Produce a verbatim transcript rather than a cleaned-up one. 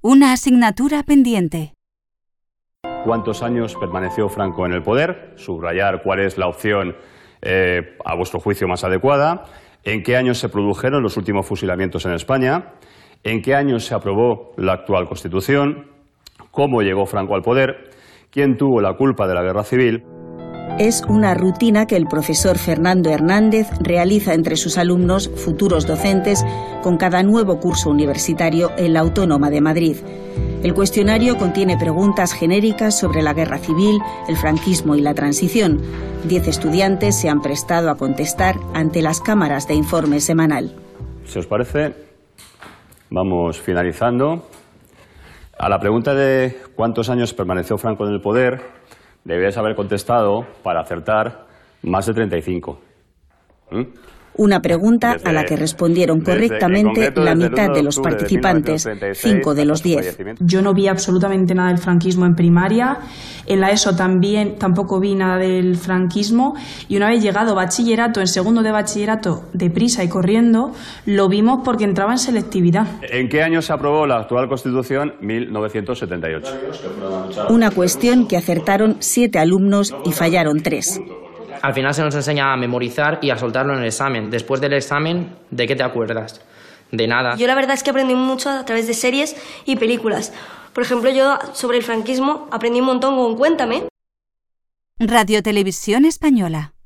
Una asignatura pendiente. ¿Cuántos años permaneció Franco en el poder? Subrayar cuál es la opción, eh, a vuestro juicio, más adecuada. ¿En qué años se produjeron los últimos fusilamientos en España? ¿En qué años se aprobó la actual Constitución? ¿Cómo llegó Franco al poder? ¿Quién tuvo la culpa de la guerra civil? Es una rutina que el profesor Fernando Hernández realiza entre sus alumnos, futuros docentes, con cada nuevo curso universitario en la Autónoma de Madrid. El cuestionario contiene preguntas genéricas sobre la guerra civil, el franquismo y la transición. Diez estudiantes se han prestado a contestar ante las cámaras de informe semanal. Si os parece, vamos finalizando. A la pregunta de cuántos años permaneció Franco en el poder, debíais haber contestado, para acertar, más de treinta y cinco. ¿Mm? Una pregunta desde, a la que respondieron correctamente concreto, la mitad de de los participantes, de cinco de los diez. Yo no vi absolutamente nada del franquismo en primaria, en la ESO también tampoco vi nada del franquismo, y una vez llegado bachillerato, en segundo de bachillerato, deprisa y corriendo, lo vimos porque entraba en selectividad. ¿En qué año se aprobó la actual Constitución? mil novecientos setenta y ocho. Una cuestión que acertaron siete alumnos y fallaron tres. Al final se nos enseña a memorizar y a soltarlo en el examen. Después del examen, ¿de qué te acuerdas? De nada. Yo la verdad es que aprendí mucho a través de series y películas. Por ejemplo, yo sobre el franquismo aprendí un montón con Cuéntame. Radio Televisión Española.